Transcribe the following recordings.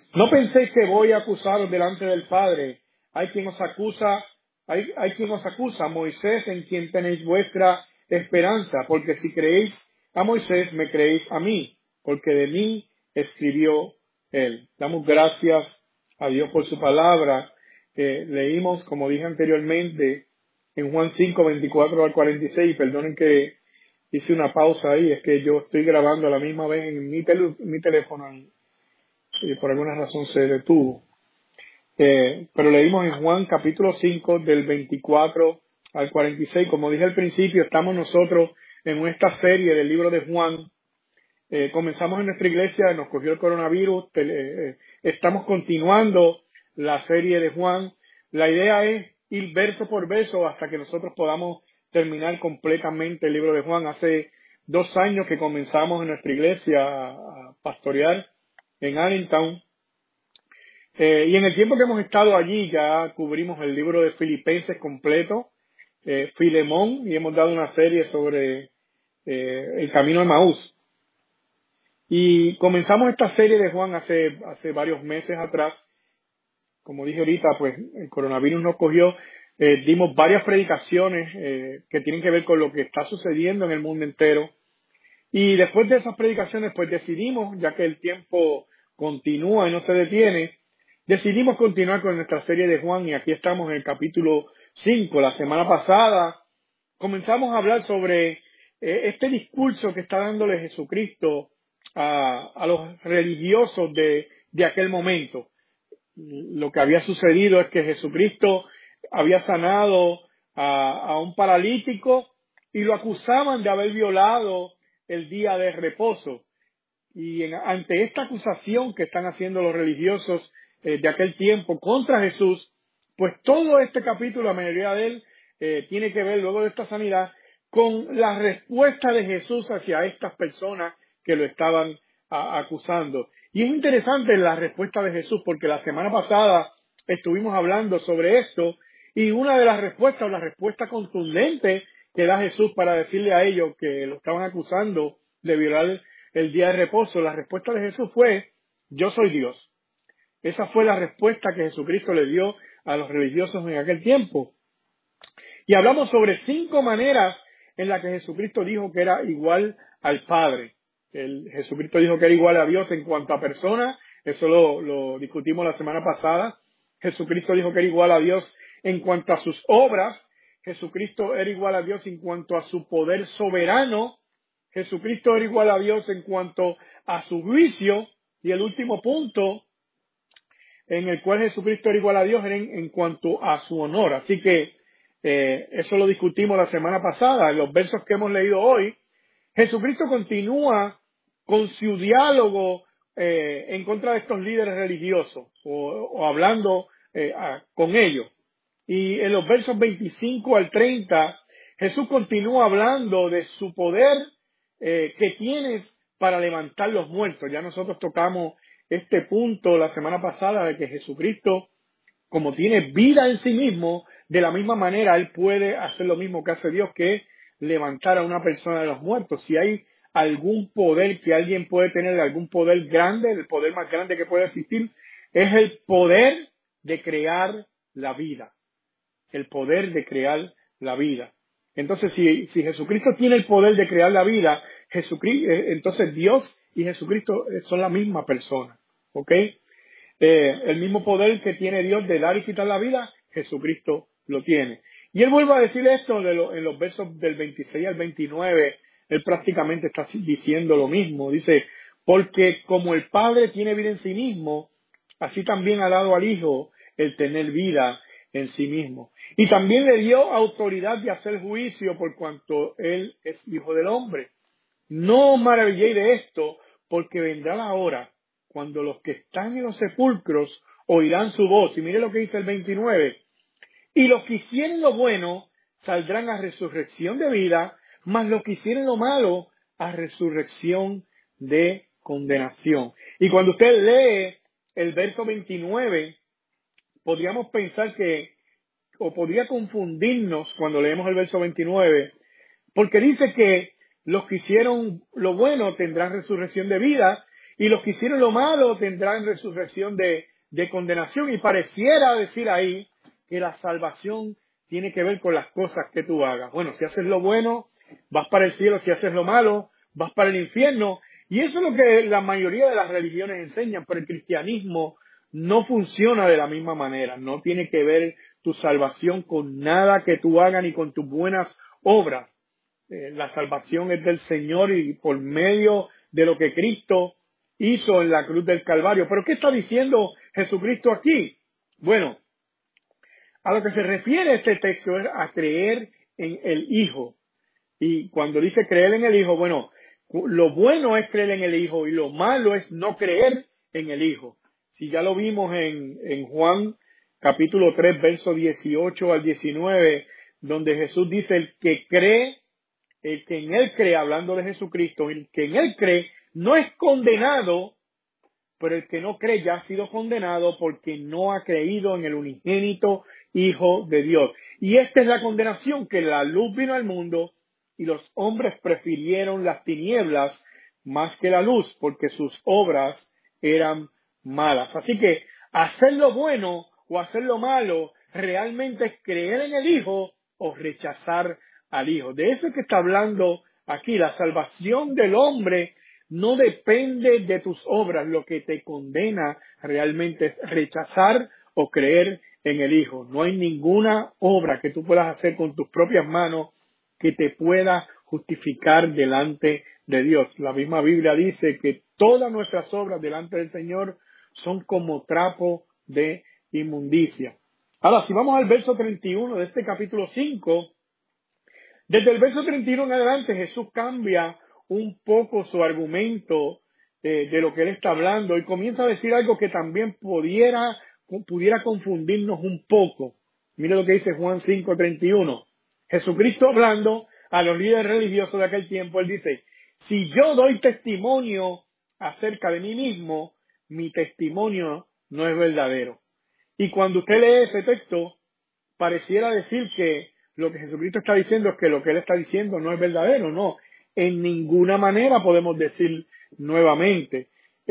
No penséis que voy a acusaros delante del Padre. Hay quien os acusa, Moisés, en quien tenéis vuestra esperanza, porque si creéis a Moisés, me creéis a mí, porque de mí escribió él. Damos gracias a Dios por su palabra. Leímos, como dije anteriormente, en Juan 5, 24 al 46. Perdonen que hice una pausa ahí, es que yo estoy grabando a la misma vez en mi teléfono y por alguna razón se detuvo. Pero leímos en Juan capítulo 5 del 24 al 46. Como dije al principio, estamos nosotros en esta serie del libro de Juan. Comenzamos en nuestra iglesia, nos cogió el coronavirus, estamos continuando la serie de Juan. La idea es ir verso por verso hasta que nosotros podamos terminar completamente el libro de Juan. Hace 2 años que comenzamos en nuestra iglesia a pastorear en Allentown. Y en el tiempo que hemos estado allí ya cubrimos el libro de Filipenses completo, Filemón, y hemos dado una serie sobre el camino de Emaús. Y comenzamos esta serie de Juan hace varios meses atrás. Como dije ahorita, pues el coronavirus nos cogió. Dimos varias predicaciones que tienen que ver con lo que está sucediendo en el mundo entero. Y después de esas predicaciones, pues decidimos, ya que el tiempo continúa y no se detiene, decidimos continuar con nuestra serie de Juan y aquí estamos en el capítulo 5. La semana pasada comenzamos a hablar sobre este discurso que está dándole Jesucristo a los religiosos de aquel momento. Lo que había sucedido es que Jesucristo había sanado a un paralítico y lo acusaban de haber violado el día de reposo. Y ante esta acusación que están haciendo los religiosos de aquel tiempo contra Jesús, pues todo este capítulo, la mayoría de él, tiene que ver, luego de esta sanidad, con la respuesta de Jesús hacia estas personas que lo estaban acusando. Y es interesante la respuesta de Jesús, porque la semana pasada estuvimos hablando sobre esto, y una de las respuestas, o la respuesta contundente que da Jesús para decirle a ellos que lo estaban acusando de violar el día de reposo, la respuesta de Jesús fue: yo soy Dios. Esa fue la respuesta que Jesucristo le dio a los religiosos en aquel tiempo. Y hablamos sobre 5 maneras en las que Jesucristo dijo que era igual al Padre. Jesucristo dijo que era igual a Dios en cuanto a persona, eso lo discutimos la semana pasada. Jesucristo dijo que era igual a Dios en cuanto a sus obras. Jesucristo era igual a Dios en cuanto a su poder soberano. Jesucristo era igual a Dios en cuanto a su juicio. Y el último punto en el cual Jesucristo era igual a Dios era en cuanto a su honor. Así que eso lo discutimos la semana pasada. En los versos que hemos leído hoy, Jesucristo continúa con su diálogo en contra de estos líderes religiosos o hablando con ellos. Y en los versos 25 al 30, Jesús continúa hablando de su poder que tienes para levantar los muertos. Ya nosotros tocamos este punto la semana pasada de que Jesucristo, como tiene vida en sí mismo, de la misma manera Él puede hacer lo mismo que hace Dios, que es levantar a una persona de los muertos. Si hay algún poder que alguien puede tener, algún poder grande, el poder más grande que puede existir, es el poder de crear la vida. El poder de crear la vida. Entonces, si Jesucristo tiene el poder de crear la vida, entonces Dios y Jesucristo son la misma persona. ¿Ok? El mismo poder que tiene Dios de dar y quitar la vida, Jesucristo lo tiene. Y él vuelve a decir esto en los versos del 26 al 29, él prácticamente está diciendo lo mismo. Dice: porque como el Padre tiene vida en sí mismo, así también ha dado al Hijo el tener vida en sí mismo. Y también le dio autoridad de hacer juicio por cuanto él es Hijo del Hombre. No os maravilléis de esto, porque vendrá la hora cuando los que están en los sepulcros oirán su voz. Y mire lo que dice el 29. Y los que hicieren lo bueno saldrán a resurrección de vida, mas los que hicieren lo malo a resurrección de condenación. Y cuando usted lee el verso 29, podríamos pensar o podría confundirnos cuando leemos el verso 29, porque dice que los que hicieron lo bueno tendrán resurrección de vida, y los que hicieron lo malo tendrán resurrección de condenación. Y pareciera decir ahí que la salvación tiene que ver con las cosas que tú hagas. Bueno, si haces lo bueno, vas para el cielo; si haces lo malo, vas para el infierno. Y eso es lo que la mayoría de las religiones enseñan, pero el cristianismo no funciona de la misma manera. No tiene que ver tu salvación con nada que tú hagas ni con tus buenas obras. La salvación es del Señor y por medio de lo que Cristo hizo en la cruz del Calvario. ¿Pero qué está diciendo Jesucristo aquí? Bueno, a lo que se refiere este texto es a creer en el Hijo. Y cuando dice creer en el Hijo, bueno, lo bueno es creer en el Hijo y lo malo es no creer en el Hijo. Si ya lo vimos en Juan capítulo 3, verso 18 al 19, donde Jesús dice: el que en Él cree, hablando de Jesucristo, el que en Él cree no es condenado, pero el que no cree ya ha sido condenado porque no ha creído en el unigénito Hijo de Dios. Y esta es la condenación, que la luz vino al mundo y los hombres prefirieron las tinieblas más que la luz, porque sus obras eran malas. Así que hacer lo bueno o hacer lo malo realmente es creer en el Hijo o rechazar al Hijo. De eso es que está hablando aquí. La salvación del hombre no depende de tus obras. Lo que te condena realmente es rechazar o creer en el Hijo. No hay ninguna obra que tú puedas hacer con tus propias manos que te pueda justificar delante de Dios. La misma Biblia dice que todas nuestras obras delante del Señor son como trapo de inmundicia. Ahora, si vamos al verso 31 de este capítulo 5, desde el verso 31 en adelante Jesús cambia un poco su argumento de lo que Él está hablando y comienza a decir algo que también pudiera confundirnos un poco. Mire lo que dice Juan 5:31. Jesucristo hablando a los líderes religiosos de aquel tiempo, Él dice: si yo doy testimonio acerca de mí mismo, mi testimonio no es verdadero. Y cuando usted lee ese texto, pareciera decir que lo que Jesucristo está diciendo es que lo que Él está diciendo no es verdadero. No, en ninguna manera podemos decir nuevamente.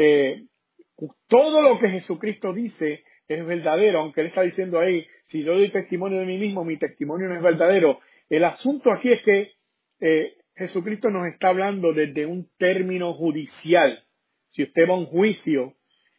Todo lo que Jesucristo dice es verdadero, aunque Él está diciendo ahí: si yo doy testimonio de mí mismo, mi testimonio no es verdadero. El asunto aquí es que Jesucristo nos está hablando desde un término judicial. Si usted va a un juicio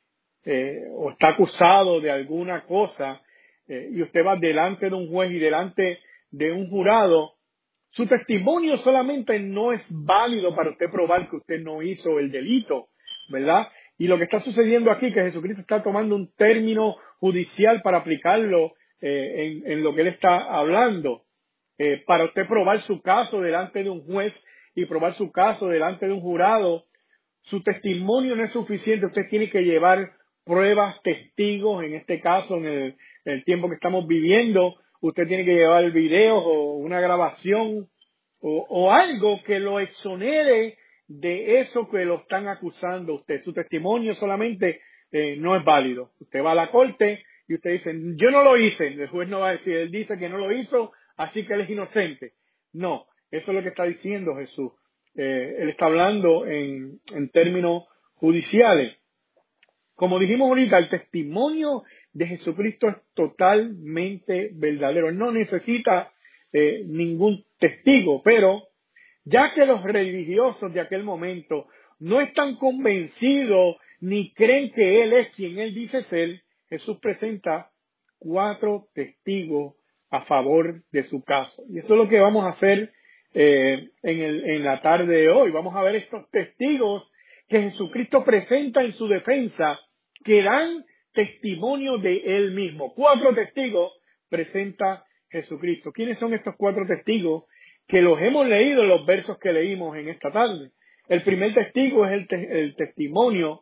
o está acusado de alguna cosa y usted va delante de un juez y delante de un jurado, su testimonio solamente no es válido para usted probar que usted no hizo el delito, ¿verdad? Y lo que está sucediendo aquí es que Jesucristo está tomando un término judicial para aplicarlo en lo que Él está hablando. Para usted probar su caso delante de un juez y probar su caso delante de un jurado, su testimonio no es suficiente. Usted tiene que llevar pruebas, testigos. En este caso, en el tiempo que estamos viviendo, usted tiene que llevar videos o una grabación o algo que lo exonere de eso que lo están acusando a usted. Su testimonio solamente no es válido. Usted va a la corte y usted dice: yo no lo hice. El juez no va a decir: él dice que no lo hizo, así que él es inocente. No, eso es lo que está diciendo Jesús. Él está hablando en términos judiciales. Como dijimos ahorita, el testimonio de Jesucristo es totalmente verdadero. Él no necesita ningún testigo, pero ya que los religiosos de aquel momento no están convencidos ni creen que Él es quien Él dice ser, Jesús presenta 4 testigos a favor de su caso. Y eso es lo que vamos a hacer en la tarde de hoy. Vamos a ver estos testigos que Jesucristo presenta en su defensa, que dan testimonio de Él mismo. 4 testigos presenta Jesucristo. ¿Quiénes son estos 4 testigos? Que los hemos leído en los versos que leímos en esta tarde. El primer testigo es el testimonio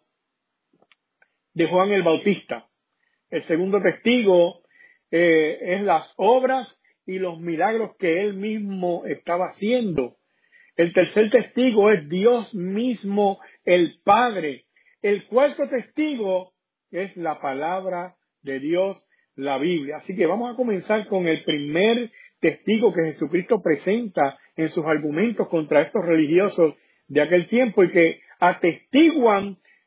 de Juan el Bautista. El segundo testigo es las obras y los milagros que él mismo estaba haciendo. El tercer testigo es Dios mismo, el Padre. El cuarto testigo es la palabra de Dios, la Biblia. Así que vamos a comenzar con el primer testigo que Jesucristo presenta en sus argumentos contra estos religiosos de aquel tiempo y que atestiguan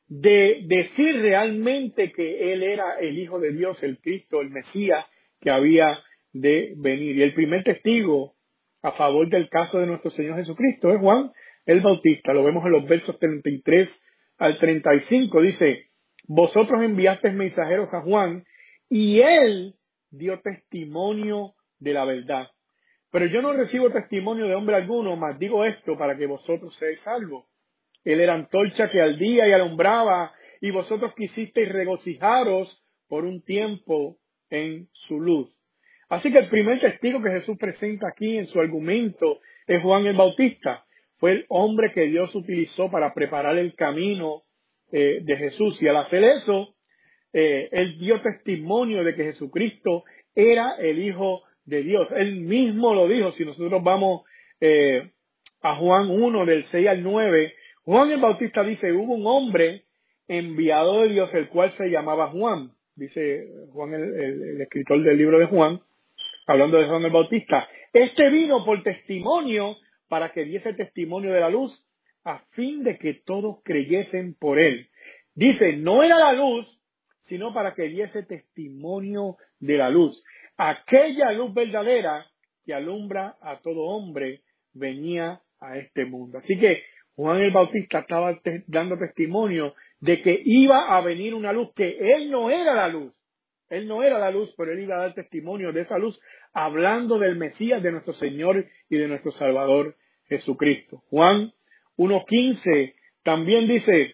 de decir realmente que Él era el Hijo de Dios, el Cristo, el Mesías que había de venir. Y el primer testigo a favor del caso de nuestro Señor Jesucristo es Juan el Bautista. Lo vemos en los versos 33 al 35. Dice, vosotros enviasteis mensajeros a Juan y él dio testimonio de la verdad. Pero yo no recibo testimonio de hombre alguno, mas digo esto para que vosotros seáis salvos. Él era antorcha que ardía y alumbraba, y vosotros quisisteis regocijaros por un tiempo en su luz. Así que el primer testigo que Jesús presenta aquí en su argumento es Juan el Bautista. Fue el hombre que Dios utilizó para preparar el camino de Jesús. Y al hacer eso, él dio testimonio de que Jesucristo era el Hijo de Dios. Él mismo lo dijo. Si nosotros vamos a Juan 1, del 6 al 9, Juan el Bautista dice, hubo un hombre enviado de Dios, el cual se llamaba Juan. Dice Juan, el escritor del libro de Juan, hablando de Juan el Bautista. Este vino por testimonio para que diese testimonio de la luz, a fin de que todos creyesen por él. Dice, no era la luz, sino para que diese testimonio de la luz. Aquella luz verdadera que alumbra a todo hombre venía a este mundo. Así que Juan el Bautista estaba dando testimonio de que iba a venir una luz, que él no era la luz. Él no era la luz, pero él iba a dar testimonio de esa luz, hablando del Mesías, de nuestro Señor y de nuestro Salvador Jesucristo. Juan 1:15 también dice,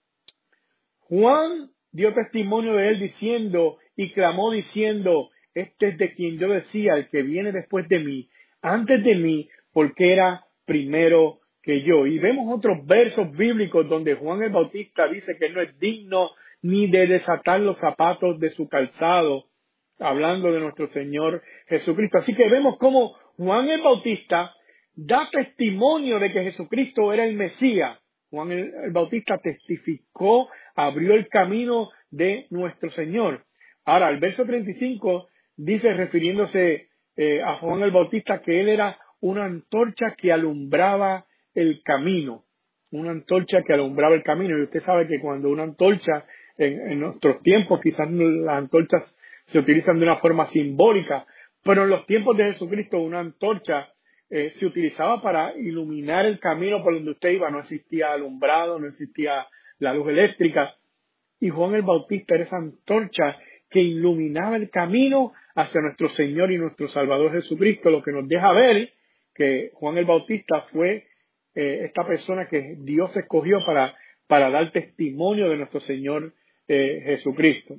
Juan dio testimonio de él diciendo y clamó diciendo, este es de quien yo decía, el que viene después de mí, antes de mí, porque era primero que yo. Y vemos otros versos bíblicos donde Juan el Bautista dice que no es digno ni de desatar los zapatos de su calzado, hablando de nuestro Señor Jesucristo. Así que vemos cómo Juan el Bautista da testimonio de que Jesucristo era el Mesías. Juan el Bautista testificó, abrió el camino de nuestro Señor. Ahora, el verso 35 dice, refiriéndose a Juan el Bautista, que él era una antorcha que alumbraba el camino. Una antorcha que alumbraba el camino. Y usted sabe que cuando una antorcha, en nuestros tiempos, quizás las antorchas se utilizan de una forma simbólica, pero en los tiempos de Jesucristo una antorcha se utilizaba para iluminar el camino por donde usted iba. No existía alumbrado, no existía la luz eléctrica. Y Juan el Bautista era esa antorcha que iluminaba el camino hacia nuestro Señor y nuestro Salvador Jesucristo, lo que nos deja ver que Juan el Bautista fue esta persona que Dios escogió para dar testimonio de nuestro Señor Jesucristo.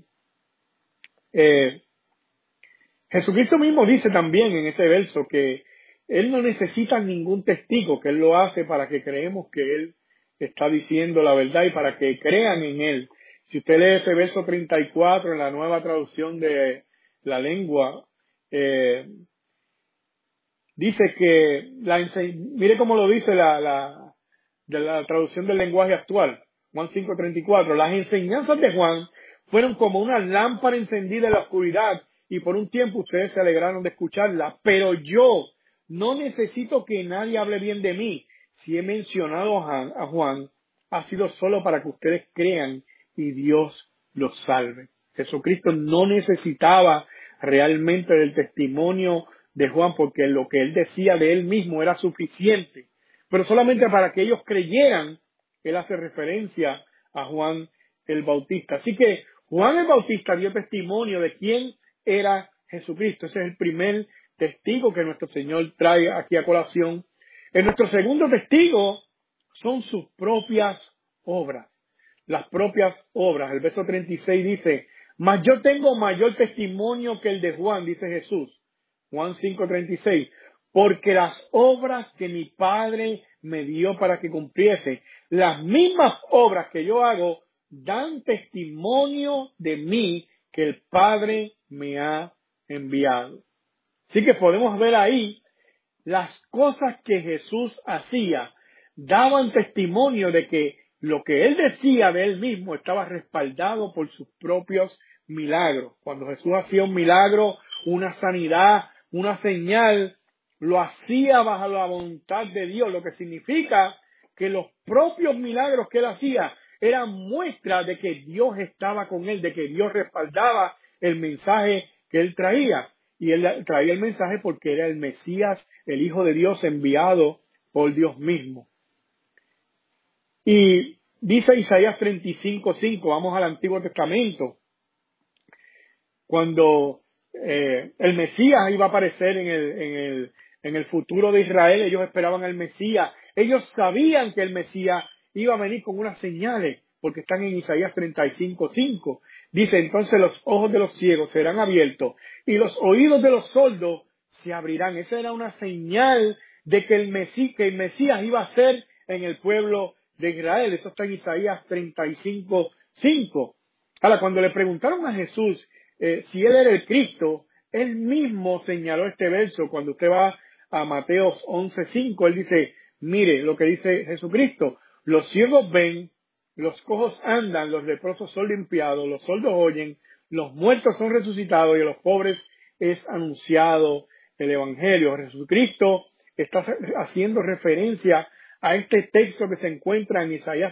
Jesucristo mismo dice también en ese verso que Él no necesita ningún testigo, que Él lo hace para que creemos que Él está diciendo la verdad y para que crean en Él. Si usted lee ese verso 34 en la nueva traducción de la lengua, dice que, mire cómo lo dice la traducción del lenguaje actual, Juan 5:34, las enseñanzas de Juan fueron como una lámpara encendida en la oscuridad y por un tiempo ustedes se alegraron de escucharla, pero yo no necesito que nadie hable bien de mí. Si he mencionado a Juan, ha sido solo para que ustedes crean y Dios los salve. Jesucristo no necesitaba realmente del testimonio de Juan porque lo que él decía de él mismo era suficiente. Pero solamente para que ellos creyeran, él hace referencia a Juan el Bautista. Así que Juan el Bautista dio testimonio de quién era Jesucristo. Ese es el primer testigo que nuestro Señor trae aquí a colación. Nuestro segundo testigo son sus propias obras. Las propias obras. El verso 36 dice, mas yo tengo mayor testimonio que el de Juan, dice Jesús. Juan 5:36, porque las obras que mi Padre me dio para que cumpliese, las mismas obras que yo hago, dan testimonio de mí que el Padre me ha enviado. Así que podemos ver ahí las cosas que Jesús hacía, daban testimonio de que lo que él decía de él mismo estaba respaldado por sus propios milagros. Cuando Jesús hacía un milagro, una sanidad, una señal, lo hacía bajo la voluntad de Dios, lo que significa que los propios milagros que él hacía era muestra de que Dios estaba con él, de que Dios respaldaba el mensaje que él traía. Y él traía el mensaje porque era el Mesías, el Hijo de Dios enviado por Dios mismo. Y dice Isaías 35:5, vamos al Antiguo Testamento, cuando el Mesías iba a aparecer en el futuro de Israel, ellos esperaban al Mesías, ellos sabían que el Mesías iba a venir con unas señales, porque están en Isaías 35:5. Dice, entonces los ojos de los ciegos serán abiertos y los oídos de los sordos se abrirán. Esa era una señal de que el Mesías iba a ser en el pueblo de Israel. Eso está en Isaías 35:5. Ahora, cuando le preguntaron a Jesús si él era el Cristo, él mismo señaló este verso. Cuando usted va a Mateo 11:5, él dice, mire lo que dice Jesucristo: los ciegos ven, los cojos andan, los leprosos son limpiados, los sordos oyen, los muertos son resucitados y a los pobres es anunciado el Evangelio. Jesucristo está haciendo referencia a este texto que se encuentra en Isaías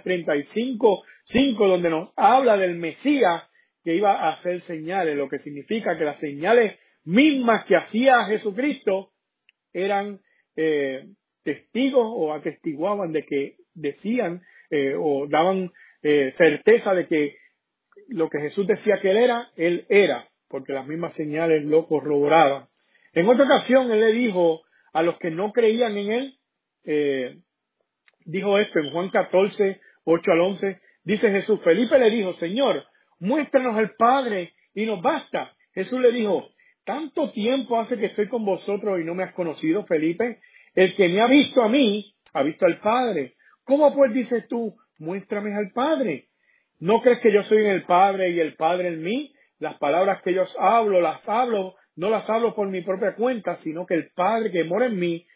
35:5, donde nos habla del Mesías que iba a hacer señales, lo que significa que las señales mismas que hacía Jesucristo eran testigos o atestiguaban de que decían o daban certeza de que lo que Jesús decía que él era, porque las mismas señales lo corroboraban. En otra ocasión, él le dijo a los que no creían en él, dijo esto en Juan 14:8-11, dice Jesús, Felipe le dijo, Señor, muéstranos al Padre y nos basta. Jesús le dijo, ¿tanto tiempo hace que estoy con vosotros y no me has conocido, Felipe? El que me ha visto a mí, ha visto al Padre. ¿Cómo pues dices tú, muéstrame al Padre? ¿No crees que yo soy en el Padre y el Padre en mí? Las palabras que yo hablo, no las hablo por mi propia cuenta, sino que el Padre que mora en mí,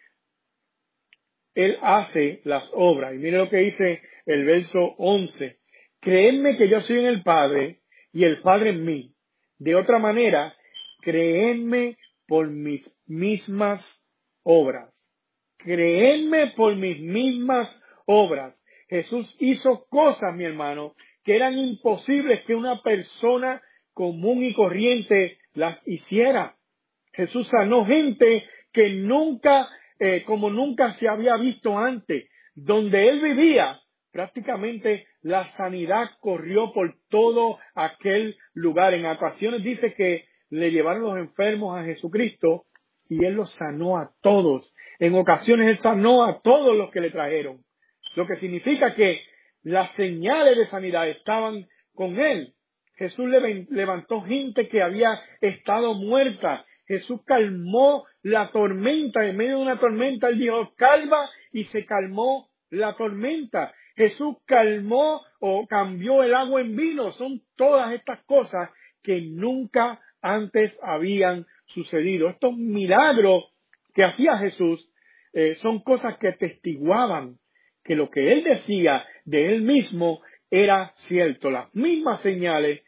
Él hace las obras. Y mire lo que dice el verso 11. Creedme que yo soy en el Padre y el Padre en mí. De otra manera, creedme por mis mismas obras. Creedme por mis mismas obras. Jesús hizo cosas, mi hermano, que eran imposibles que una persona común y corriente las hiciera. Jesús sanó gente que como nunca se había visto antes. Donde él vivía, prácticamente la sanidad corrió por todo aquel lugar. En ocasiones dice que le llevaron los enfermos a Jesucristo y él los sanó a todos. En ocasiones él sanó a todos los que le trajeron. Lo que significa que las señales de sanidad estaban con él. Jesús levantó gente que había estado muerta. Jesús calmó la tormenta. En medio de una tormenta él dijo, calma, y se calmó la tormenta. Jesús calmó o cambió el agua en vino. Son todas estas cosas que nunca antes habían sucedido. Estos milagros que hacía Jesús son cosas que testiguaban que lo que él decía de él mismo era cierto. Las mismas señales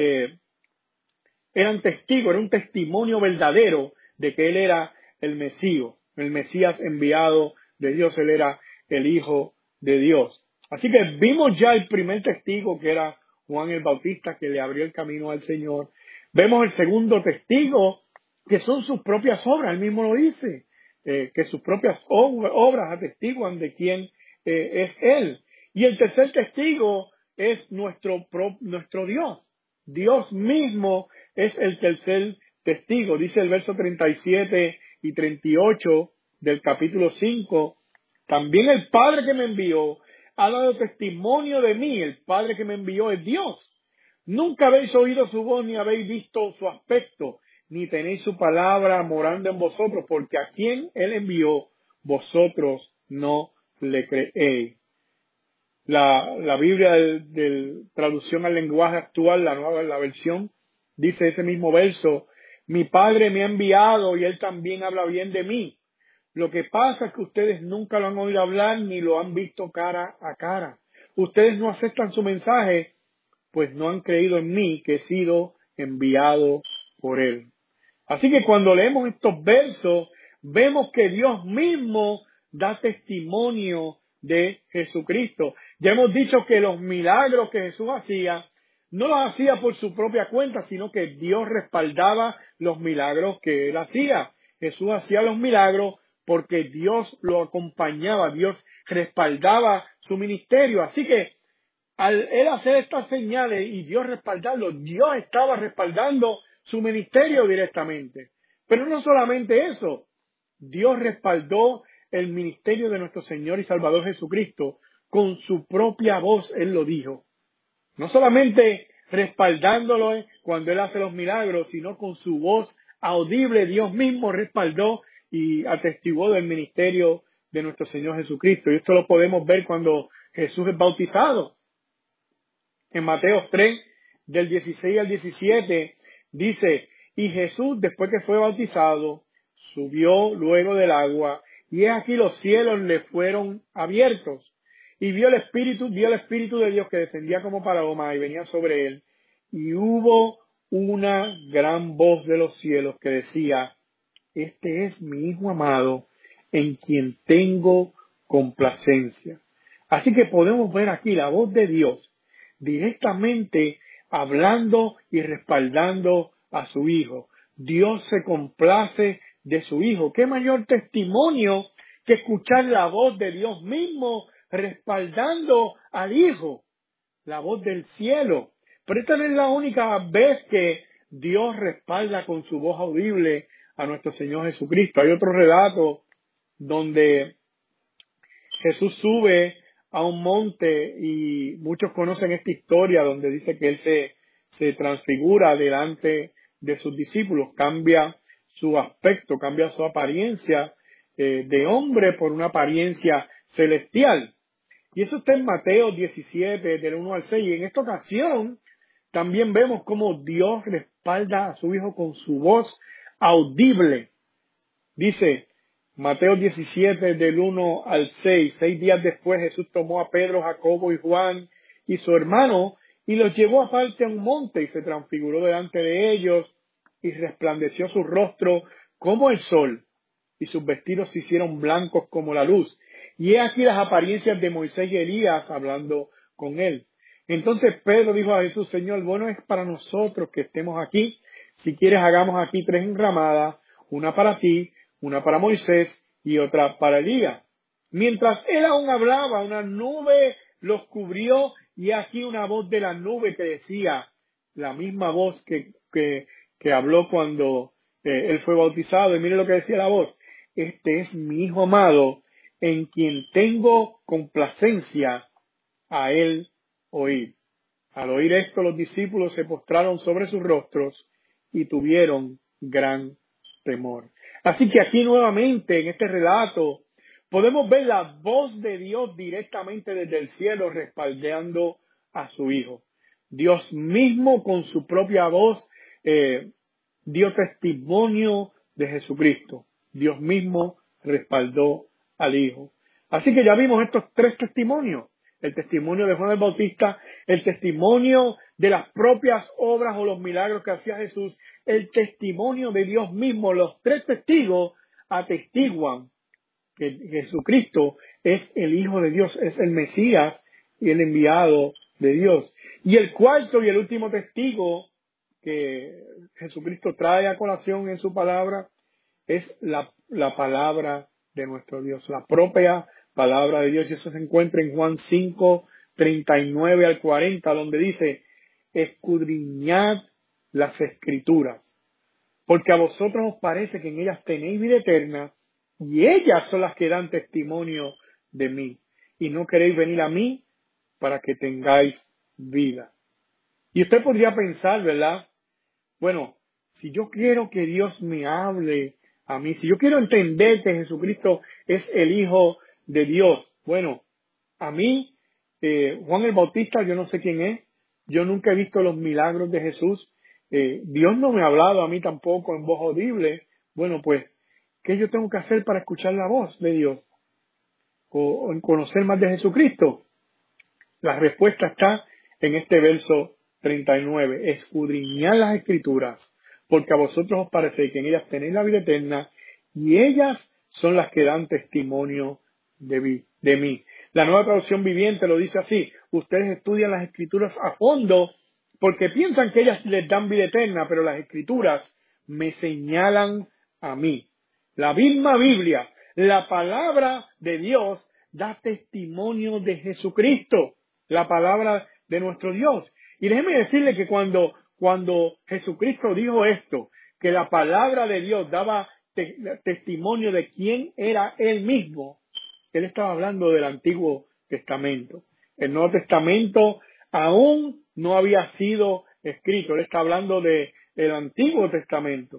eran testigos, era un testimonio verdadero de que él era el Mesías enviado de Dios, él era el Hijo de Dios. Así que vimos ya el primer testigo, que era Juan el Bautista, que le abrió el camino al Señor. Vemos el segundo testigo, que son sus propias obras, él mismo lo dice, que sus propias obras atestiguan de quién es él. Y el tercer testigo es nuestro Dios. Dios mismo es el tercer testigo. Dice el verso 37 y 38 del capítulo 5. También el Padre que me envió ha dado testimonio de mí. El Padre que me envió es Dios. Nunca habéis oído su voz ni habéis visto su aspecto, ni tenéis su palabra morando en vosotros, porque a quien él envió, vosotros no le creéis. La Biblia del traducción al lenguaje actual, la versión, dice ese mismo verso, mi Padre me ha enviado y él también habla bien de mí. Lo que pasa es que ustedes nunca lo han oído hablar ni lo han visto cara a cara. Ustedes no aceptan su mensaje, pues no han creído en mí, que he sido enviado por él. Así que cuando leemos estos versos, vemos que Dios mismo da testimonio de Jesucristo. Ya hemos dicho que los milagros que Jesús hacía, no los hacía por su propia cuenta, sino que Dios respaldaba los milagros que él hacía. Jesús hacía los milagros porque Dios lo acompañaba, Dios respaldaba su ministerio. Así que al él hacer estas señales y Dios respaldarlo, Dios estaba respaldando su ministerio directamente. Pero no solamente eso, Dios respaldó el ministerio de nuestro Señor y Salvador Jesucristo con su propia voz, Él lo dijo. No solamente respaldándolo cuando Él hace los milagros, sino con su voz audible, Dios mismo respaldó y atestiguó del ministerio de nuestro Señor Jesucristo. Y esto lo podemos ver cuando Jesús es bautizado. En Mateo 3, del 16 al 17, dice, y Jesús, después que fue bautizado, subió luego del agua, y es aquí los cielos le fueron abiertos, y vio el Espíritu de Dios que descendía como paloma y venía sobre él, y hubo una gran voz de los cielos que decía, este es mi Hijo amado, en quien tengo complacencia. Así que podemos ver aquí la voz de Dios directamente hablando y respaldando a su Hijo. Dios se complace de su Hijo. ¿Qué mayor testimonio que escuchar la voz de Dios mismo respaldando al Hijo? La voz del cielo. Pero esta no es la única vez que Dios respalda con su voz audible a nuestro Señor Jesucristo. Hay otro relato donde Jesús sube a un monte y muchos conocen esta historia donde dice que Él se transfigura delante de sus discípulos, cambia su aspecto, cambia su apariencia de hombre por una apariencia celestial. Y eso está en Mateo 17, del 1 al 6. Y en esta ocasión también vemos cómo Dios respalda a su Hijo con su voz audible. Dice Mateo 17, del 1 al 6. 6 días después Jesús tomó a Pedro, Jacobo y Juan y su hermano y los llevó aparte a un monte y se transfiguró delante de ellos y resplandeció su rostro como el sol y sus vestidos se hicieron blancos como la luz. Y he aquí las apariencias de Moisés y Elías hablando con él. Entonces Pedro dijo a Jesús, Señor, bueno es para nosotros que estemos aquí. Si quieres hagamos aquí 3 enramadas, una para ti, una para Moisés y otra para Elías. Mientras él aún hablaba, una nube los cubrió y aquí una voz de la nube que decía, la misma voz que habló cuando él fue bautizado. Y mire lo que decía la voz, este es mi Hijo amado, en quien tengo complacencia, a él oír. Al oír esto, los discípulos se postraron sobre sus rostros y tuvieron gran temor. Así que aquí nuevamente, en este relato, podemos ver la voz de Dios directamente desde el cielo respaldando a su Hijo. Dios mismo con su propia voz dio testimonio de Jesucristo. Dios mismo respaldó al Hijo. Así que ya vimos estos 3 testimonios. El testimonio de Juan el Bautista, el testimonio de las propias obras o los milagros que hacía Jesús, el testimonio de Dios mismo. Los 3 testigos atestiguan que Jesucristo es el Hijo de Dios, es el Mesías y el enviado de Dios. Y el cuarto y el último testigo que Jesucristo trae a colación en su palabra es la palabra de nuestro Dios, la propia palabra de Dios. Y eso se encuentra en Juan 5, 39 al 40, donde dice, escudriñad las Escrituras, porque a vosotros os parece que en ellas tenéis vida eterna, y ellas son las que dan testimonio de mí, y no queréis venir a mí para que tengáis vida. Y usted podría pensar, ¿verdad? Bueno, si yo quiero que Dios me hable a mí, si yo quiero entender que Jesucristo es el Hijo de Dios, bueno, a mí, Juan el Bautista, yo no sé quién es, yo nunca he visto los milagros de Jesús, Dios no me ha hablado a mí tampoco en voz audible. Bueno, pues, ¿qué yo tengo que hacer para escuchar la voz de Dios? O en conocer más de Jesucristo. La respuesta está en este verso 39. Escudriñad las Escrituras, porque a vosotros os parece que en ellas tenéis la vida eterna, y ellas son las que dan testimonio de mí. La Nueva Traducción Viviente lo dice así: ustedes estudian las Escrituras a fondo porque piensan que ellas les dan vida eterna, pero las Escrituras me señalan a mí. La misma Biblia, la palabra de Dios, da testimonio de Jesucristo, la palabra de nuestro Dios. Y déjeme decirle que cuando Jesucristo dijo esto, que la palabra de Dios daba testimonio de quién era Él mismo, Él estaba hablando del Antiguo Testamento. El Nuevo Testamento aún no había sido escrito. Él está hablando del Antiguo Testamento.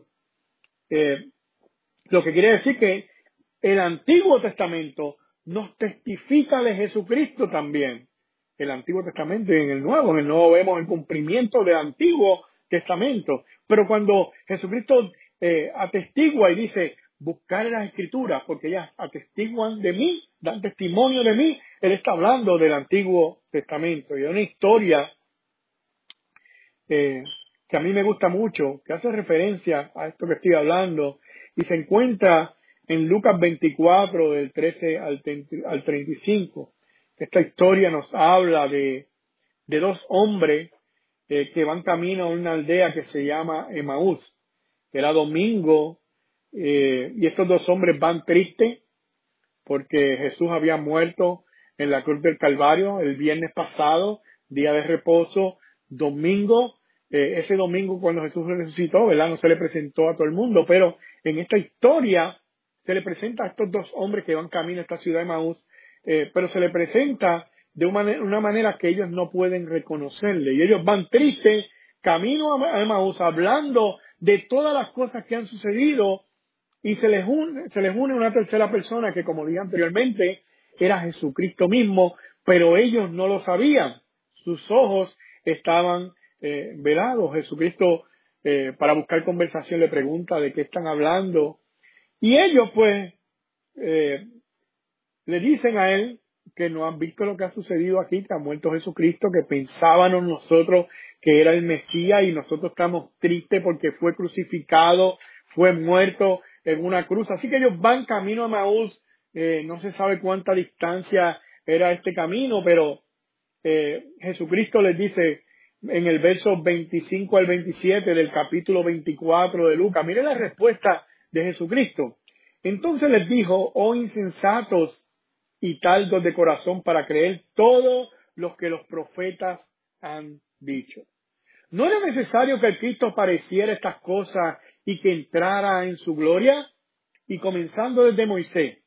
Lo que quiere decir que el Antiguo Testamento nos testifica de Jesucristo también. El Antiguo Testamento y en el Nuevo vemos el cumplimiento del Antiguo Testamento. Pero cuando Jesucristo atestigua y dice, buscar en las Escrituras, porque ellas atestiguan de mí, dan testimonio de mí, Él está hablando del Antiguo Testamento. Y hay una historia que a mí me gusta mucho, que hace referencia a esto que estoy hablando, y se encuentra en Lucas 24, del 13 al 35. Esta historia nos habla de dos hombres que van camino a una aldea que se llama Emaús. Era domingo, y estos dos hombres van tristes porque Jesús había muerto en la cruz del Calvario el viernes pasado, día de reposo, domingo. Ese domingo cuando Jesús resucitó, ¿verdad? No se le presentó a todo el mundo, pero en esta historia se le presenta a estos dos hombres que van camino a esta ciudad de Emaús, pero se le presenta de una manera que ellos no pueden reconocerle. Y ellos van tristes, camino a Emaús, hablando de todas las cosas que han sucedido, y se les une una tercera persona que, como dije anteriormente, era Jesucristo mismo, pero ellos no lo sabían. Sus ojos estaban velados. Jesucristo, para buscar conversación, le pregunta de qué están hablando. Y ellos, pues, le dicen a él que no han visto lo que ha sucedido aquí, que ha muerto Jesucristo, que pensábamos nosotros que era el Mesías y nosotros estamos tristes porque fue crucificado, fue muerto en una cruz. Así que ellos van camino a Emaús. No se sabe cuánta distancia era este camino, pero Jesucristo les dice en el verso 25 al 27 del capítulo 24 de Lucas. Miren la respuesta de Jesucristo. Entonces les dijo: oh insensatos y tardos de corazón para creer todo lo que los profetas han dicho. ¿No era necesario que el Cristo padeciera estas cosas y que entrara en su gloria? Y comenzando desde Moisés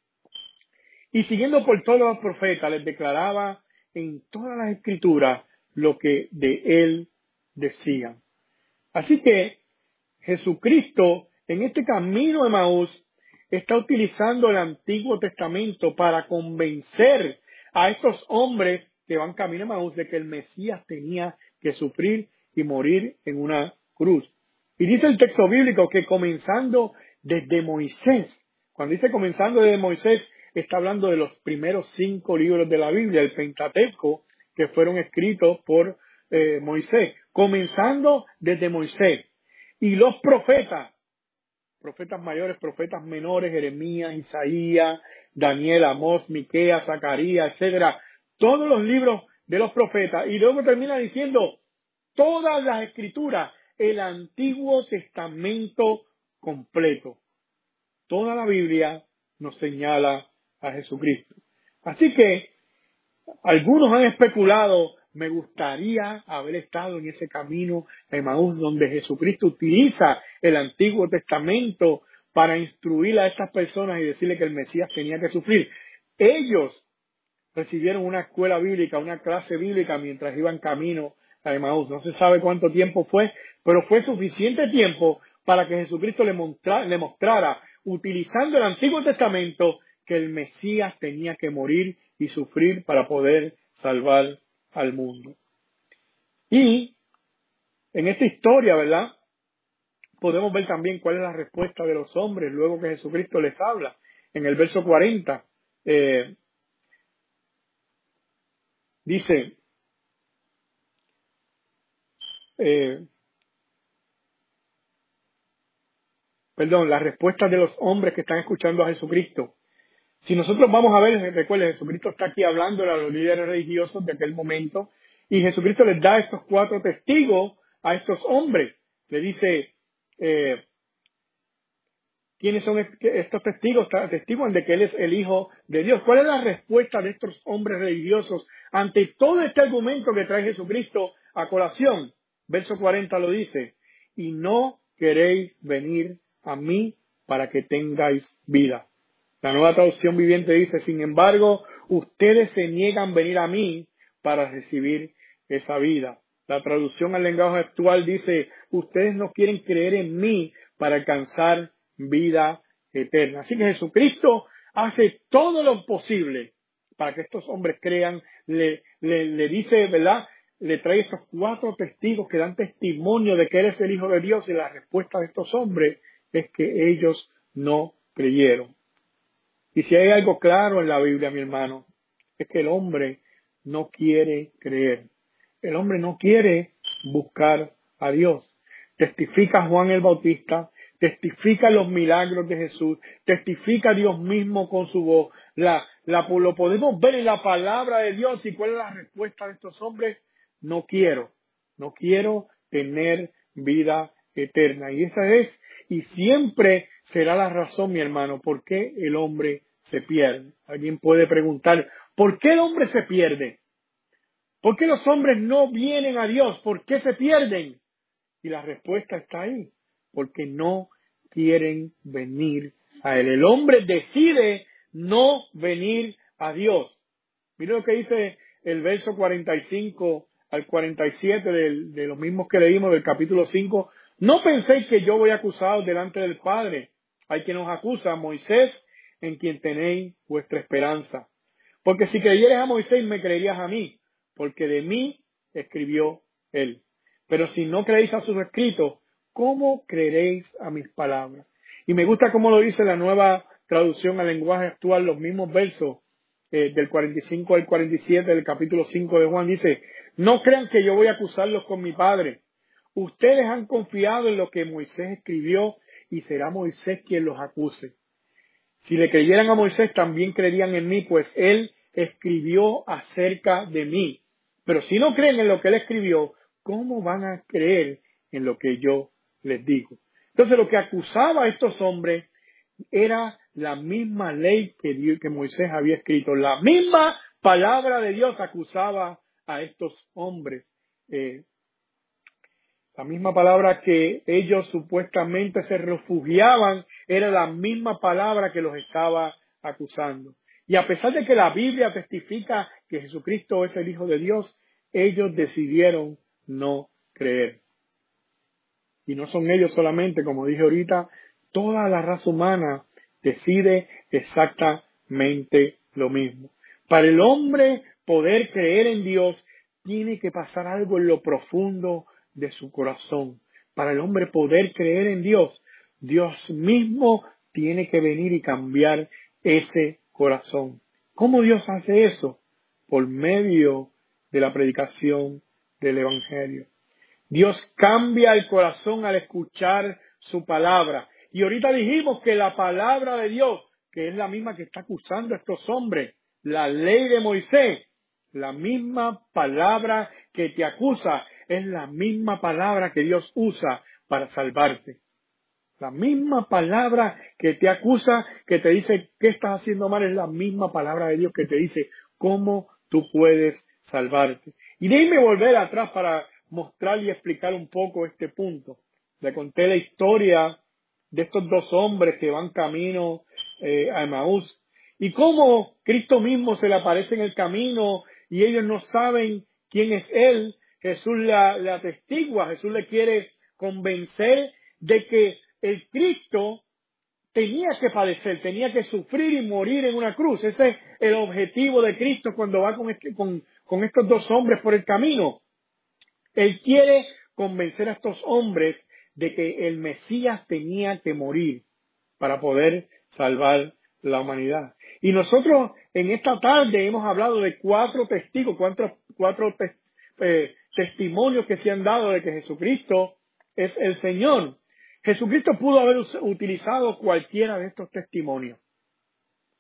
y siguiendo por todos los profetas, les declaraba en todas las escrituras lo que de él decían. Así que Jesucristo, en este camino de Emaús, está utilizando el Antiguo Testamento para convencer a estos hombres que van camino a Emaús de que el Mesías tenía que sufrir y morir en una cruz. Y dice el texto bíblico que comenzando desde Moisés, cuando dice comenzando desde Moisés, está hablando de los primeros 5 libros de la Biblia, el Pentateuco, que fueron escritos por Moisés, comenzando desde Moisés. Y los profetas mayores, profetas menores, Jeremías, Isaías, Daniel, Amós, Miqueas, Zacarías, etcétera, todos los libros de los profetas. Y luego termina diciendo todas las escrituras, el Antiguo Testamento completo. Toda la Biblia nos señala a Jesucristo. Así que algunos han especulado: me gustaría haber estado en ese camino a Emaús donde Jesucristo utiliza el Antiguo Testamento para instruir a estas personas y decirle que el Mesías tenía que sufrir. Ellos recibieron una escuela bíblica, una clase bíblica mientras iban camino a Emaús. No se sabe cuánto tiempo fue, pero fue suficiente tiempo para que Jesucristo le mostrara, utilizando el Antiguo Testamento, que el Mesías tenía que morir y sufrir para poder salvar al mundo. Y en esta historia, ¿verdad?, podemos ver también cuál es la respuesta de los hombres luego que Jesucristo les habla. En el verso 40 dice, la respuesta de los hombres que están escuchando a Jesucristo. Si nosotros vamos a ver, recuerden, Jesucristo está aquí hablando a los líderes religiosos de aquel momento y Jesucristo les da estos 4 testigos a estos hombres. Le dice, ¿quiénes son estos testigos? Testigos de que Él es el Hijo de Dios. ¿Cuál es la respuesta de estos hombres religiosos ante todo este argumento que trae Jesucristo a colación? Verso 40 lo dice, y no queréis venir a mí para que tengáis vida. La Nueva Traducción Viviente dice, sin embargo, ustedes se niegan a venir a mí para recibir esa vida. La traducción al lenguaje actual dice, ustedes no quieren creer en mí para alcanzar vida eterna. Así que Jesucristo hace todo lo posible para que estos hombres crean, le dice, ¿verdad? Le trae estos 4 testigos que dan testimonio de que Él es el Hijo de Dios y la respuesta de estos hombres es que ellos no creyeron. Y si hay algo claro en la Biblia, mi hermano, es que el hombre no quiere creer. El hombre no quiere buscar a Dios. Testifica Juan el Bautista, testifica los milagros de Jesús, testifica Dios mismo con su voz. Lo podemos ver en la palabra de Dios. ¿Y cuál es la respuesta de estos hombres? No quiero tener vida eterna. Y esa es, y siempre será la razón, mi hermano, por qué el hombre se pierde. Alguien puede preguntar, ¿por qué el hombre se pierde? ¿Por qué los hombres no vienen a Dios? ¿Por qué se pierden? Y la respuesta está ahí, porque no quieren venir a Él. El hombre decide no venir a Dios. Mira lo que dice el verso 45 al 47 de los mismos que leímos del capítulo 5. No penséis que yo voy acusado delante del Padre. Hay quien nos acusa, a Moisés, en quien tenéis vuestra esperanza. Porque si creyeres a Moisés, me creerías a mí, porque de mí escribió él. Pero si no creéis a sus escritos, ¿cómo creeréis a mis palabras? Y me gusta cómo lo dice la Nueva Traducción al lenguaje actual, los mismos versos del 45 al 47 del capítulo 5 de Juan. Dice, no crean que yo voy a acusarlos con mi Padre. Ustedes han confiado en lo que Moisés escribió y será Moisés quien los acuse. Si le creyeran a Moisés, también creerían en mí, pues él escribió acerca de mí. Pero si no creen en lo que él escribió, ¿cómo van a creer en lo que yo les digo? Entonces, lo que acusaba a estos hombres era la misma ley que Moisés había escrito. La misma palabra de Dios acusaba a estos hombres. La misma palabra que ellos supuestamente se refugiaban era la misma palabra que los estaba acusando. Y a pesar de que la Biblia testifica que Jesucristo es el Hijo de Dios, ellos decidieron no creer. Y no son ellos solamente, como dije ahorita, toda la raza humana decide exactamente lo mismo. Para el hombre poder creer en Dios, tiene que pasar algo en lo profundo de su corazón. Para el hombre poder creer en Dios, Dios mismo tiene que venir y cambiar ese corazón. ¿Cómo Dios hace eso? Por medio de la predicación del Evangelio. Dios cambia el corazón al escuchar su palabra. Y ahorita dijimos que la palabra de Dios, que es la misma que está acusando a estos hombres, la ley de Moisés, la misma palabra que te acusa, es la misma palabra que Dios usa para salvarte. La misma palabra que te acusa, que te dice qué estás haciendo mal, es la misma palabra de Dios que te dice cómo tú puedes salvarte. Y déjame volver atrás para mostrar y explicar un poco este punto. Le conté la historia de estos 2 hombres que van camino a Emaús y cómo Cristo mismo se le aparece en el camino y ellos no saben quién es Él. Jesús le atestigua, Jesús le quiere convencer de que el Cristo tenía que padecer, tenía que sufrir y morir en una cruz. Ese es el objetivo de Cristo cuando va con estos 2 hombres por el camino. Él quiere convencer a estos hombres de que el Mesías tenía que morir para poder salvar la humanidad. Y nosotros en esta tarde hemos hablado de 4 testigos, cuatro testimonios que se han dado de que Jesucristo es el Señor. Jesucristo pudo haber utilizado cualquiera de estos testimonios.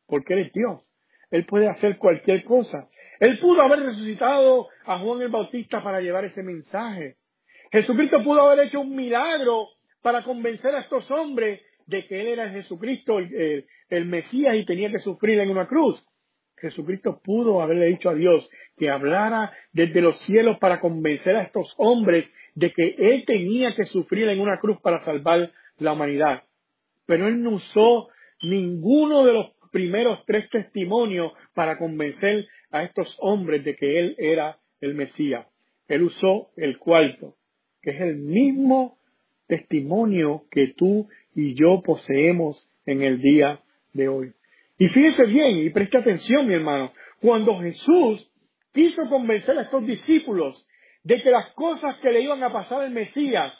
porque Él es Dios. Él puede hacer cualquier cosa. Él pudo haber resucitado a Juan el Bautista para llevar ese mensaje. Jesucristo pudo haber hecho un milagro para convencer a estos hombres de que Él era Jesucristo, el Mesías, y tenía que sufrir en una cruz. Jesucristo pudo haberle dicho a Dios que hablara desde los cielos para convencer a estos hombres de que Él tenía que sufrir en una cruz para salvar la humanidad. Pero Él no usó ninguno de los primeros 3 testimonios para convencer a estos hombres de que Él era el Mesías. Él usó el 4º, que es el mismo testimonio que tú y yo poseemos en el día de hoy. Y fíjese bien y preste atención, mi hermano, cuando Jesús quiso convencer a estos discípulos de que las cosas que le iban a pasar al Mesías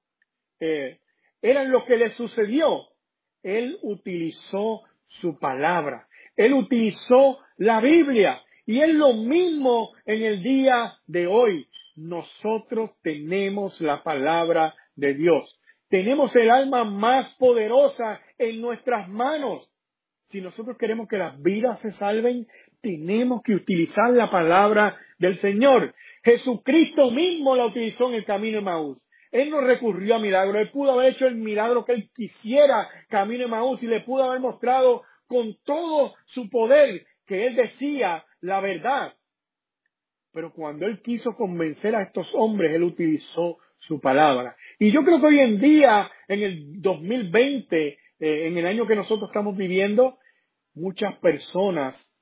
eran lo que le sucedió, Él utilizó su palabra, Él utilizó la Biblia, y es lo mismo en el día de hoy. Nosotros tenemos la palabra de Dios. Tenemos el alma más poderosa en nuestras manos. Si nosotros queremos que las vidas se salven, tenemos que utilizar la palabra del Señor. Jesucristo mismo la utilizó en el camino de Emaús. Él no recurrió a milagros. Él pudo haber hecho el milagro que Él quisiera camino de Emaús y le pudo haber mostrado con todo su poder que Él decía la verdad. Pero cuando Él quiso convencer a estos hombres, Él utilizó su palabra. Y yo creo que hoy en día, en el 2020, en el año que nosotros estamos viviendo, muchas personas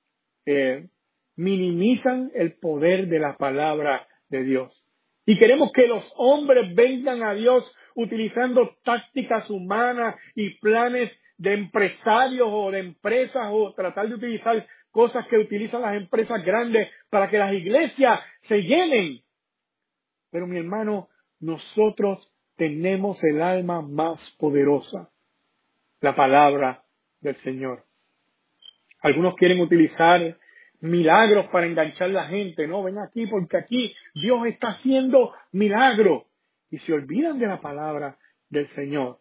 minimizan el poder de la palabra de Dios. Y queremos que los hombres vengan a Dios utilizando tácticas humanas y planes de empresarios o de empresas, o tratar de utilizar cosas que utilizan las empresas grandes para que las iglesias se llenen. Pero mi hermano, nosotros tenemos el alma más poderosa, la palabra del Señor. Algunos quieren utilizar milagros para enganchar a la gente. No, ven aquí porque aquí Dios está haciendo milagros. Y se olvidan de la palabra del Señor.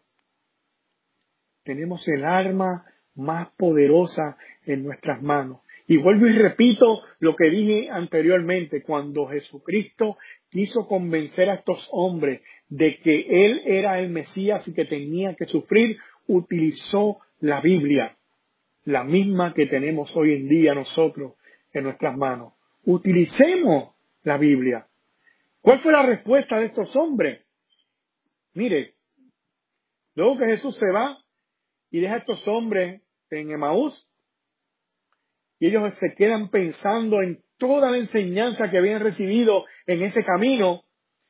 Tenemos el arma más poderosa en nuestras manos. Y vuelvo y repito lo que dije anteriormente. Cuando Jesucristo quiso convencer a estos hombres de que Él era el Mesías y que tenía que sufrir, utilizó la Biblia. La misma que tenemos hoy en día nosotros en nuestras manos. Utilicemos la Biblia. ¿Cuál fue la respuesta de estos hombres? Mire, luego que Jesús se va y deja a estos hombres en Emaús, y ellos se quedan pensando en toda la enseñanza que habían recibido en ese camino.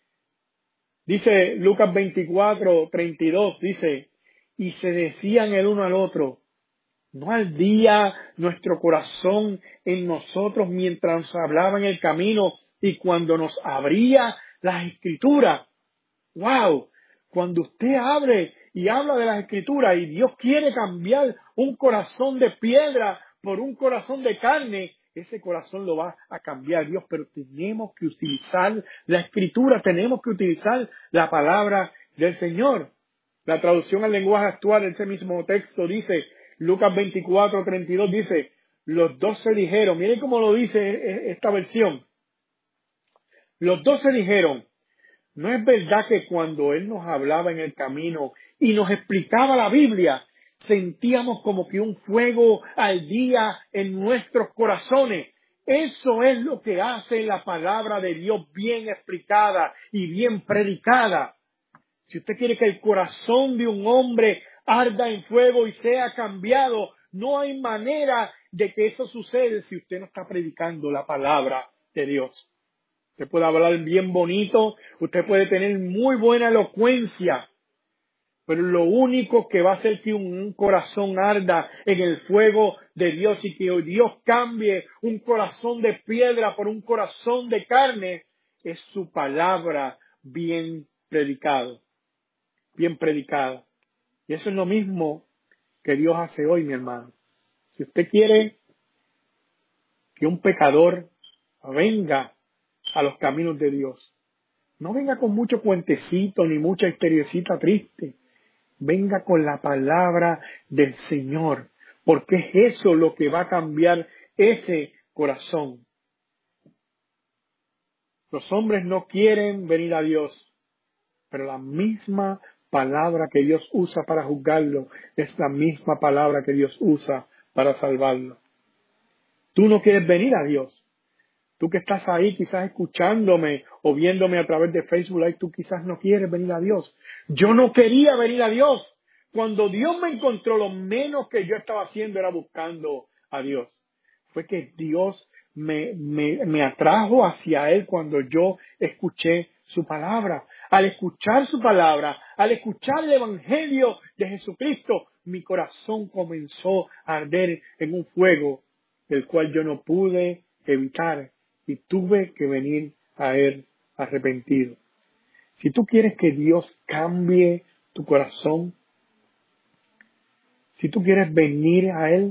Dice Lucas 24:32, dice, y se decían el uno al otro, ¿no ardía nuestro corazón en nosotros mientras nos hablaba en el camino y cuando nos abría las Escrituras? ¡Wow! Cuando usted abre y habla de las Escrituras y Dios quiere cambiar un corazón de piedra por un corazón de carne, ese corazón lo va a cambiar Dios, pero tenemos que utilizar la Escritura, tenemos que utilizar la palabra del Señor. La traducción al lenguaje actual de ese mismo texto dice, Lucas 24:32 dice, los 12 dijeron, miren cómo lo dice esta versión, los 12 dijeron, ¿no es verdad que cuando Él nos hablaba en el camino y nos explicaba la Biblia, sentíamos como que un fuego ardía en nuestros corazones? Eso es lo que hace la palabra de Dios bien explicada y bien predicada. Si usted quiere que el corazón de un hombre arda en fuego y sea cambiado, no hay manera de que eso suceda si usted no está predicando la palabra de Dios. Usted puede hablar bien bonito, usted puede tener muy buena elocuencia, pero lo único que va a hacer que un corazón arda en el fuego de Dios y que Dios cambie un corazón de piedra por un corazón de carne es su palabra bien predicada. Bien predicada. Y eso es lo mismo que Dios hace hoy, mi hermano. Si usted quiere que un pecador venga a los caminos de Dios, no venga con mucho cuentecito ni mucha historiecita triste. Venga con la palabra del Señor. Porque es eso lo que va a cambiar ese corazón. Los hombres no quieren venir a Dios, pero la misma palabra que Dios usa para juzgarlo es la misma palabra que Dios usa para salvarlo. Tú no quieres venir a Dios. Tú que estás ahí quizás escuchándome o viéndome a través de Facebook Live, tú quizás no quieres venir a Dios. Yo no quería venir a Dios. Cuando Dios me encontró, lo menos que yo estaba haciendo era buscando a Dios. Fue que Dios me atrajo hacia Él cuando yo escuché su palabra. Al escuchar su palabra, al escuchar el Evangelio de Jesucristo, mi corazón comenzó a arder en un fuego del cual yo no pude evitar y tuve que venir a Él arrepentido. Si tú quieres que Dios cambie tu corazón, si tú quieres venir a Él,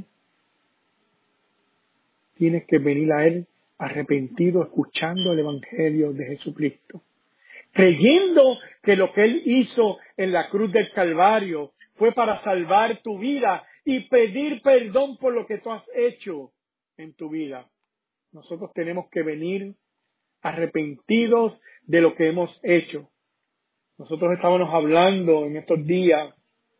tienes que venir a Él arrepentido, escuchando el Evangelio de Jesucristo, creyendo que lo que Él hizo en la cruz del Calvario fue para salvar tu vida y pedir perdón por lo que tú has hecho en tu vida. Nosotros tenemos que venir arrepentidos de lo que hemos hecho. Nosotros estábamos hablando en estos días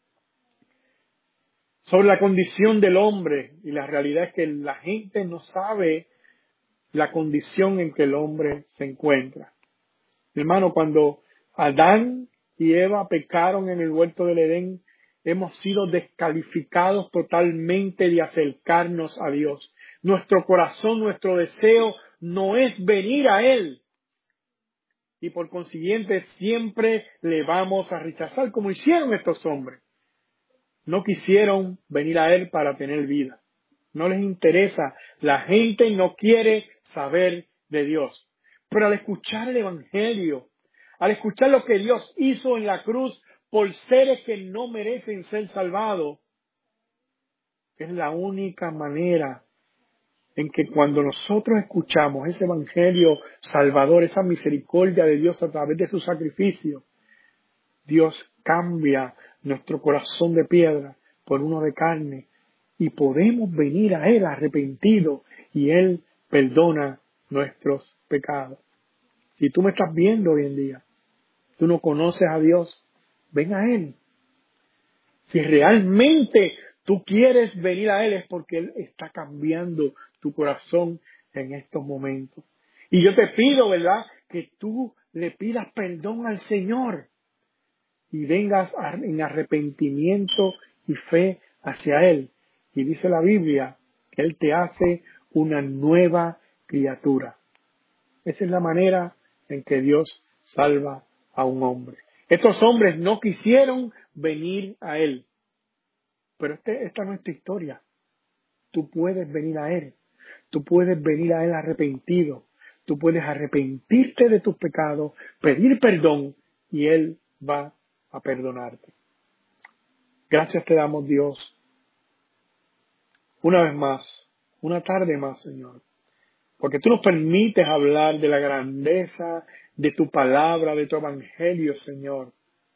sobre la condición del hombre y la realidad es que la gente no sabe la condición en que el hombre se encuentra. Hermano, cuando Adán y Eva pecaron en el huerto del Edén, hemos sido descalificados totalmente de acercarnos a Dios. Nuestro corazón, nuestro deseo no es venir a Él. Y por consiguiente siempre le vamos a rechazar como hicieron estos hombres. No quisieron venir a Él para tener vida. No les interesa. La gente no quiere saber de Dios. Pero al escuchar el Evangelio, al escuchar lo que Dios hizo en la cruz por seres que no merecen ser salvados, es la única manera en que cuando nosotros escuchamos ese Evangelio salvador, esa misericordia de Dios a través de su sacrificio, Dios cambia nuestro corazón de piedra por uno de carne y podemos venir a Él arrepentidos y Él perdona nuestros pecados. Si tú me estás viendo hoy en día, tú no conoces a Dios, ven a Él. Si realmente tú quieres venir a Él es porque Él está cambiando tu corazón en estos momentos. Y yo te pido, ¿verdad?, que tú le pidas perdón al Señor y vengas en arrepentimiento y fe hacia Él. Y dice la Biblia que Él te hace una nueva criatura. Esa es la manera en que Dios salva a un hombre. Estos hombres no quisieron venir a Él. Pero esta no es tu historia. Tú puedes venir a Él. Tú puedes venir a Él arrepentido. Tú puedes arrepentirte de tus pecados, pedir perdón y Él va a perdonarte. Gracias te damos, Dios, una vez más, una tarde más, Señor, porque tú nos permites hablar de la grandeza de tu palabra, de tu evangelio, Señor,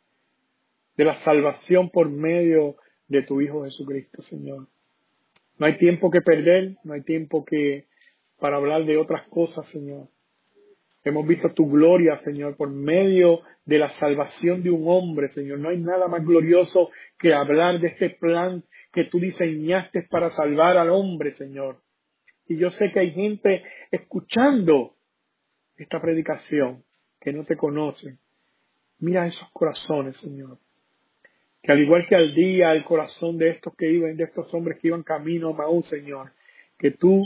de la salvación por medio de tu Hijo Jesucristo, Señor. No hay tiempo que perder, no hay tiempo para hablar de otras cosas, Señor. Hemos visto tu gloria, Señor, por medio de la salvación de un hombre, Señor. No hay nada más glorioso que hablar de este plan que tú diseñaste para salvar al hombre, Señor. Y yo sé que hay gente escuchando esta predicación que no te conocen. Mira esos corazones, Señor. Que al igual que al día, el corazón de estos hombres que iban camino a Maús, Señor, que tú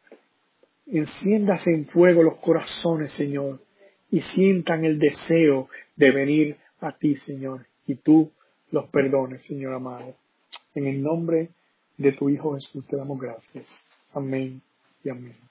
enciendas en fuego los corazones, Señor, y sientan el deseo de venir a ti, Señor, y tú los perdones, Señor amado. En el nombre de tu Hijo Jesús te damos gracias. Amén y amén.